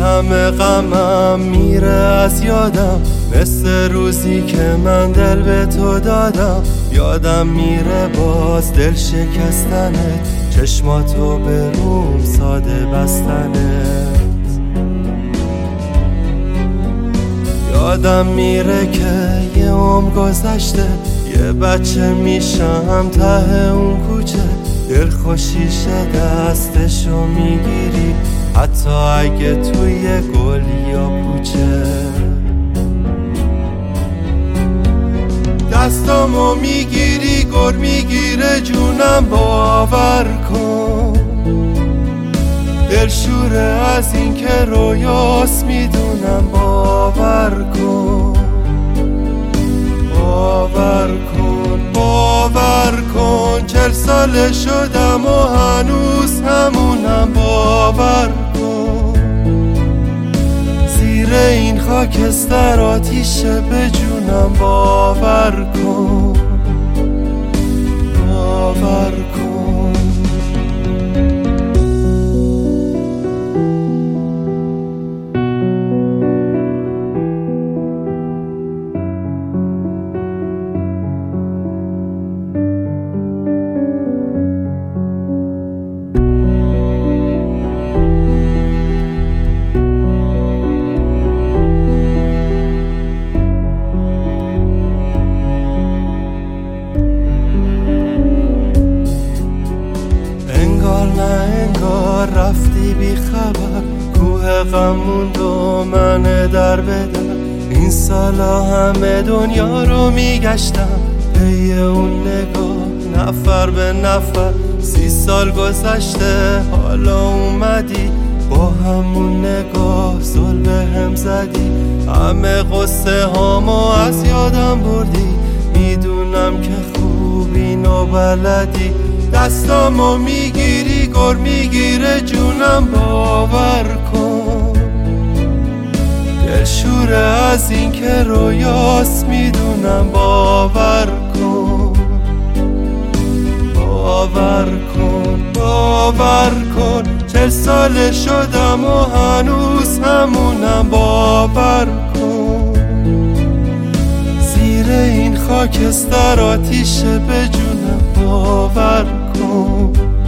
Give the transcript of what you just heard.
همه غمم میره از یادم، مثل روزی که من دل به تو دادم. یادم میره باز دل شکستنت، چشماتو به روم ساده بستنت. یادم میره که یه عمر گذشته، یه بچه میشم ته اون کوچه. دل خوشیشه دستشو میگیری، حتی اگه توی گل یا پوچه. دستامو میگیری گر میگیره جونم، باور کن. دلشوره از این که رویاست میدونم، باور کن. باور کن باور کن 40 ساله شدم و هنوز همونم، باور کن. زیر این خاکستر آتیشه به جونم، باور کن. باور کن. انگار رفتی بی خبر، کوه غم موند و من در بدر. این سالا همه دنیا رو میگشتم پی اون نگاه، نفر به نفر. 30 سال گذشته حالا اومدی، با همون نگاه زل به هم زدی. همه قصه هامو از یادم بردی، میدونم که خوب اینو بلدی. دستامو میگیری گر میگیره جونم، باور کن. دلشوره از این که رویاست میدونم، باور کن. باور کن باور کن 40 ساله شدم و هنوز همونم، باور کن. زیر این خاکستر آتیشه به جونم، باور کن.